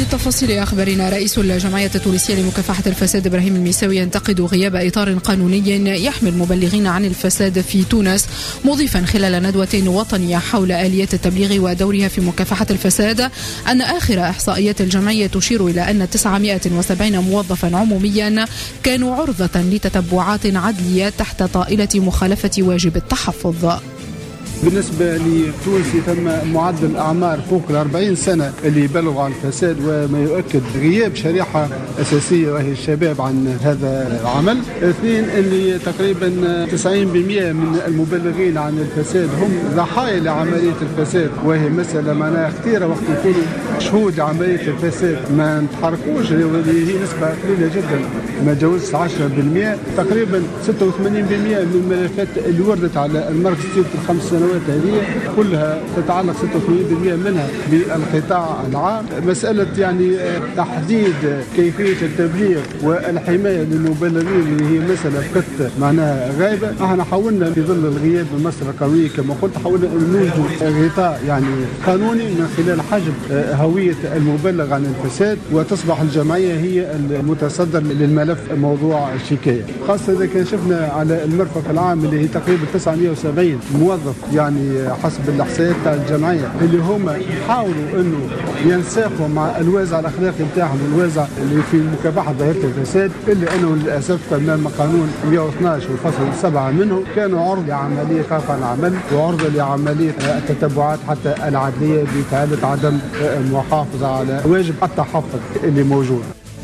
لتفاصيل أخبارنا، رئيس الجمعية التونسية لمكافحة الفساد إبراهيم الميساوي ينتقد غياب إطار قانوني يحمي المبلغين عن الفساد في تونس، مضيفا خلال ندوة وطنية حول آليات التبليغ ودورها في مكافحة الفساد أن آخر إحصائيات الجمعية تشير إلى أن 970 موظفا عموميا كانوا عرضة لتتبعات عدلية تحت طائلة مخالفة واجب التحفظ. بالنسبة لتونس ثم معدل أعمار فوق 40 سنة اللي يبلغوا عن الفساد، وما يؤكد غياب شريحة أساسية وهي الشباب عن هذا العمل. اثنين، اللي تقريبا 90% من المبلغين عن الفساد هم ضحايا لعملية الفساد، وهي مسألة معناها خطيرة. وقت يكونوا شهود عملية الفساد ما نتحركوش، اللي هي نسبة قليلة جدا ما جاوزش 10%. تقريبا 86% من الملفات اللي وردت على المركز طيلة الخمس سنوات هذه كلها تتعلق 86% منها بالقطاع العام. مسألة يعني تحديد كيفية التبليغ والحماية للمبلغين اللي هي مسألة بقت معناها غايبة. احنا حاولنا في ظل الغياب من مصر القوية كما قلت، حاولنا أن نوجد غطاء يعني قانوني من خلال حجب هوية المبلغ عن الفساد، وتصبح الجمعية هي المتصدر للملف موضوع الشكاية، خاصة إذا كان شفنا على المرفق العام اللي هي تقريبا 970 موظف يعني حسب الإحصائيات تاع الجمعية اللي هم يحاولوا انه ينساقوا مع الوازع الاخلاقي نتاعهم والوازع اللي في مكافحة ظاهرة الفساد، الا انه للاسف امام قانون 112 والفصل 7 منه كانوا عرض لعملية قطع العمل وعرض لعملية التتبعات حتى العدلية بحالة عدم المحافظة على واجب التحفظ اللي موجود.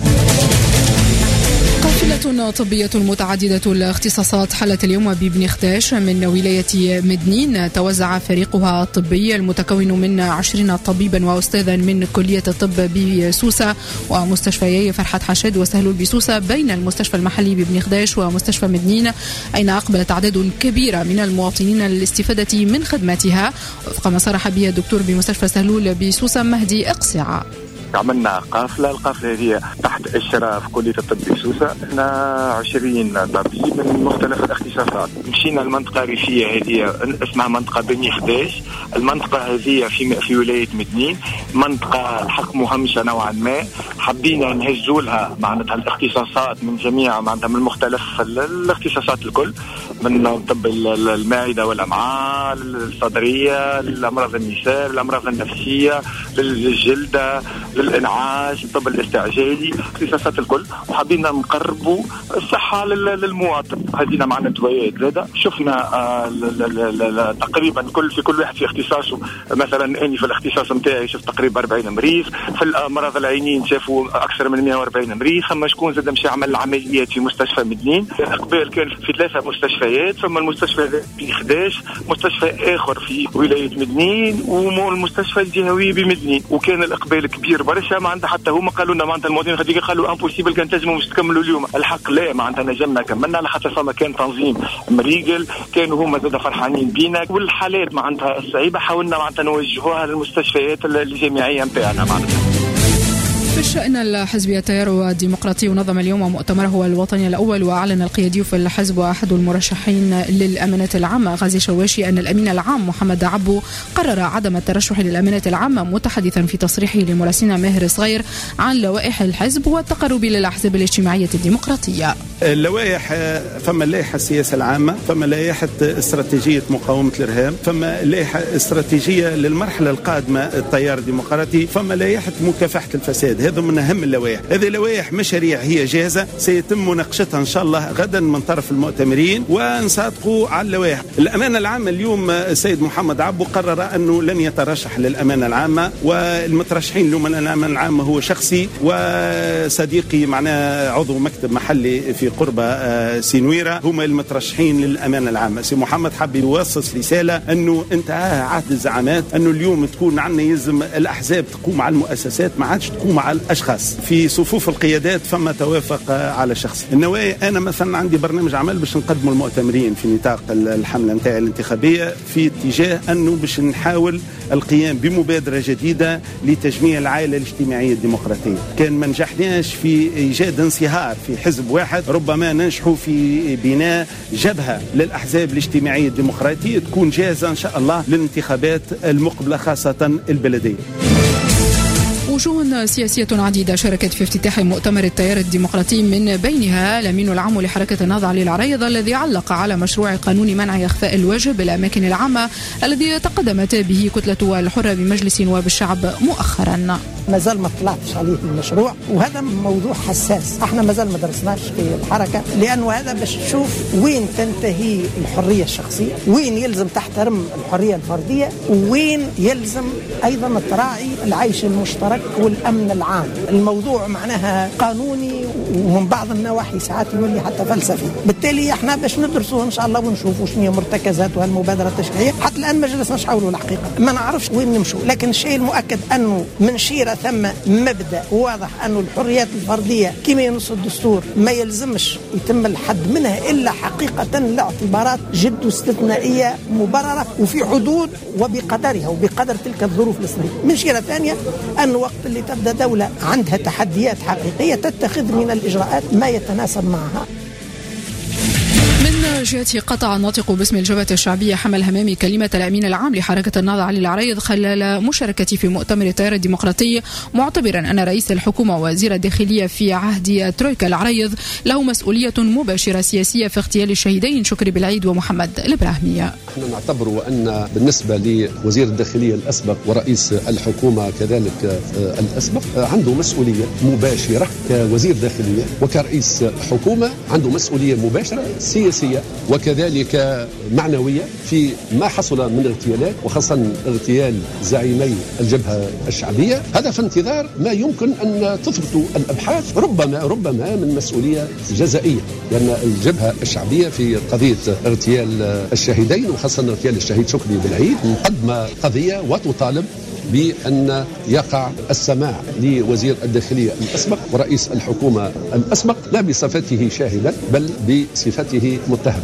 قافلة طبية متعددة الاختصاصات حلت اليوم ببن خداش من ولاية مدنين. توزع فريقها الطبي المتكون من 20 طبيبا وأستاذا من كلية الطب بسوسة ومستشفيي فرحات حشد وسهلول بسوسة بين المستشفى المحلي ببن خداش ومستشفى مدنين، أين أقبلت أعداد كبيرة من المواطنين للاستفادة من خدماتها، وفق ما صرح به الدكتور بمستشفى سهلول بسوسة مهدي إقصع. عملنا القافلة هذه تحت إشراف كلية الطب بسوسة. احنا 20 طبيب من مختلف الاختصاصات. مشينا المنطقة الريفية هذه اسمها منطقة بني خداش. المنطقة هذه في ولاية مدنين، منطقة الحق مهمشة نوعا ما. حبينا نهجوا لها معناتها الاختصاصات من جميع معناتها من مختلف الاختصاصات الكل، من طب المعدة والأمعاء، الصدرية، الأمراض النساء، الأمراض النفسية، للجلدة، للإنعاش، الطب الاستعجالي، اختصاصات الكل. وحبينا نقربوا الصحة للمواطن. هدينا معنا دوايات زادة. شفنا تقريبا في كل واحد في اختصاصه. مثلا أني في الاختصاص متاعي شفت تقريبا 40 مريض، في الأمراض العينين شافوا أكثر من 140 مريض. ثم شكون زاد مشى عمل العمليات في مستشفى مدنين. الإقبال كان في 3 مستشفيات، ثم المستشفى في 11 مستشفى آخر في ولاية مدنين والمستشفى الجهوي بمدنين. وكان الإقبال كبير برشا. ما عندها حتى هما قالوا لنا معناتها المواطنين هذيك قالوا امبوسيبل كان تنجموا مش تكملوا اليوم. الحق لا، معناتها نجمنا كملنا على خاطر فما كان تنظيم مريقل، كانوا هما زاد فرحانين بينا. والحالات معناتها الصعيبه حاولنا معناتها نوجهوها للمستشفيات الجامعيه نتاعنا. معناتها في الشأن الحزبي التيار الديمقراطي نظم اليوم مؤتمره الوطني الأول، وأعلن القيادي في الحزب وأحد المرشحين للأمانة العامة غازي شواشي أن الأمين العام محمد عبو قرر عدم الترشح للأمانة العامة، متحدثا في تصريحه لمراسلنا ماهر صغير عن لوائح الحزب والتقرب للأحزاب الاجتماعية الديمقراطية. اللوائح، فما لائحة السياسة العامة، فما لائحة استراتيجية مقاومة الإرهاب، فما لائحة استراتيجية للمرحلة القادمة التيار الديمقراطي، فما لائحة مكافحة الفساد. هذا من أهم اللوائح. هذه لوائح مشاريع هي جاهزة، سيتم مناقشتها إن شاء الله غدا من طرف المؤتمرين ونصادقوا على اللوائح. الأمانة العامة اليوم السيد محمد عبو قرر أنه لن يترشح للأمانة العامة، والمترشحين اليوم للأمانة العامة هو شخصي وصديقي معنا عضو مكتب محلي في قرب سينويرة، هم المترشحين للأمانة العامة. سي محمد حب يوصل رسالة أنه انتهى عهد الزعامات، أنه اليوم تكون عنا يلزم الأحزاب تقوم على المؤسسات، ما عادش تقوم على الأشخاص. في صفوف القيادات فما توافق على شخص. النوايا أنا مثلا عندي برنامج عمل باش نقدمه المؤتمرين في نطاق الحملة نتاعي الانتخابية في اتجاه أنه باش نحاول القيام بمبادرة جديدة لتجميع العائلة الاجتماعية الديمقراطية. كان ما نجحناش في إيجاد انصهار في حزب واحد، ربما ننجحوا في بناء جبهة للأحزاب الاجتماعية الديمقراطية تكون جاهزة إن شاء الله للانتخابات المقبلة خاصة البلدية. وجوه سياسية عديدة شاركت في افتتاح مؤتمر التيار الديمقراطي، من بينها الأمين العام لحركة النهضة علي العريض الذي علق على مشروع قانون منع إخفاء الوجه بالأماكن العامة الذي تقدمت به كتلة الحرة بمجلس نواب الشعب مؤخرا. ما زال ما طلعتش عليه المشروع، وهذا موضوع حساس. احنا ما زال ما درسناش في الحركة، لأنه هذا باش تشوف وين تنتهي الحرية الشخصية، وين يلزم تحترم الحرية الفردية، وين يلزم أيضا تراعي العيش المشترك والأمن العام. الموضوع معناها قانوني ومن بعض النواحي ساعات يولي حتى فلسفي. بالتالي احنا باش ندرسوه إن شاء الله ونشوفوا شنو هي مرتكزات وهالمبادرة التشريعية. حتى الآن ما جلسناش حوله الحقيقة، ما نعرفش وين نمشوا، لكن الشيء المؤكد أنه من شيرة ثم مبدأ واضح أنه الحريات الفردية كما ينص الدستور ما يلزمش يتم الحد منها إلا حقيقة لاعتبارات جد استثنائية مبررة وفي حدود وبقدرها وبقدر تلك الظروف الاستثنائية. من شيرة ثانية أن وقت اللي تبدأ دولة عندها تحديات حقيقية تتخذ من الإجراءات ما يتناسب معها. من جهته قطع الناطق باسم الجبهة الشعبية حمل همامي كلمة الأمين العام لحركة النهضة علي العريض خلال مشاركته في مؤتمر التيار الديمقراطي، معتبرا أن رئيس الحكومة ووزير الداخلية في عهد ترويكا العريض له مسؤولية مباشرة سياسية في اغتيال الشهيدين شكري بالعيد ومحمد الإبراهيمي. نحن نعتبر أن بالنسبة لوزير الداخلية الأسبق ورئيس الحكومة كذلك الأسبق عنده مسؤولية مباشرة كوزير داخلية، وكرئيس حكومة عنده مسؤولية مباشرة سياسية وكذلك معنوية في ما حصل من اغتيالات، وخاصة اغتيال زعيمي الجبهة الشعبية. هذا في انتظار ما يمكن أن تثبت الأبحاث، ربما من مسؤولية جزائية، لأن الجبهة الشعبية في قضية اغتيال الشهيدين وخاصة اغتيال الشهيد شكري بالعيد مقدمة قضية وتطالب بأن يقع السماع لوزير الداخلية الأسبق ورئيس الحكومة الأسبق، لا بصفته شاهدا بل بصفته متهما.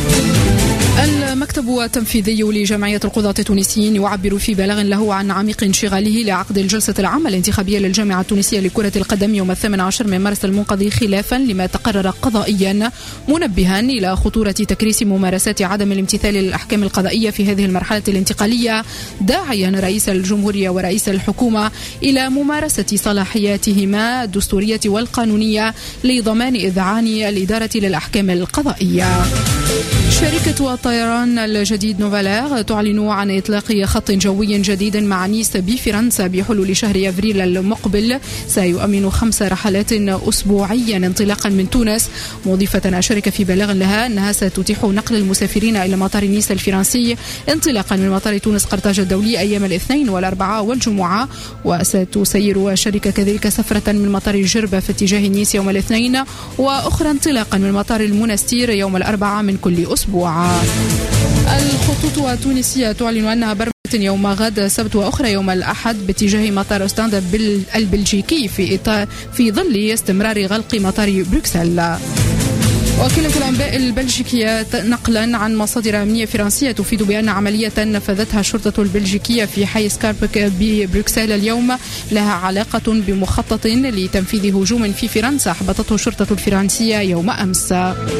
المكتب التنفيذي لجمعية القضاة التونسيين يعبر في بلاغ له عن عميق انشغاله لعقد الجلسة العامة الانتخابية للجامعة التونسية لكرة القدم يوم 18 من مارس المنقضي خلافا لما تقرر قضائيا، منبها إلى خطورة تكريس ممارسات عدم الامتثال للأحكام القضائية في هذه المرحلة الانتقالية، داعيا رئيس الجمهورية ورئيس الحكومة إلى ممارسة صلاحياتهما الدستورية والقانونية لضمان إذعان الإدارة للأحكام القضائية. شركة الطيران الجديد نوفالير تعلن عن إطلاق خط جوي جديد مع نيس بفرنسا بحلول شهر أفريل المقبل، سيؤمن 5 رحلات أسبوعيا انطلاقا من تونس، مضيفة الشركة في بلاغ لها أنها ستتيح نقل المسافرين إلى مطار نيس الفرنسي انطلاقا من مطار تونس قرطاج الدولي أيام الاثنين والأربعاء والجمعة، وستسير الشركة كذلك سفرة من مطار الجربة في اتجاه نيس يوم الاثنين، وأخرى انطلاقا من مطار المنستير يوم الأربعاء من كل أسبوع. الخطوط التونسية تعلن أنها برمت يوم غد السبت وأخرى يوم الأحد باتجاه مطار أوستندا البلجيكي في ظل استمرار غلق مطار بروكسل. وكالة الأنباء البلجيكية نقلا عن مصادر أمنية فرنسية تفيد بأن عملية نفذتها الشرطة البلجيكية في حي سكاربك ببروكسل اليوم لها علاقة بمخطط لتنفيذ هجوم في فرنسا أحبطته الشرطة الفرنسية يوم أمس.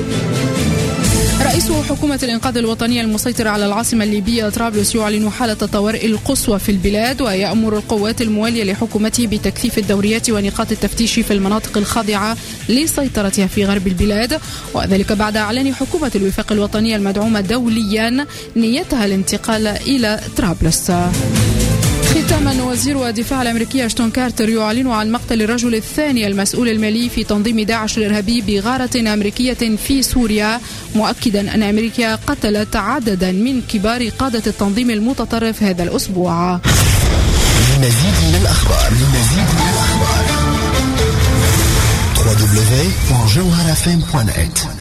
رئيس حكومة الإنقاذ الوطنية المسيطرة على العاصمة الليبية طرابلس يعلن حالة الطوارئ القصوى في البلاد، ويأمر القوات الموالية لحكومته بتكثيف الدوريات ونقاط التفتيش في المناطق الخاضعة لسيطرتها في غرب البلاد، وذلك بعد إعلان حكومة الوفاق الوطنية المدعومة دوليا نيتها الانتقال إلى طرابلس. ختاما، وزير الدفاع الأمريكي أشتون كارتر يعلن عن مقتل الرجل الثاني المسؤول المالي في تنظيم داعش الإرهابي بغارة أمريكية في سوريا، مؤكدا أن أمريكا قتلت عددا من كبار قادة التنظيم المتطرف هذا الأسبوع. لمزيد من الأخبار www.jawharafm.net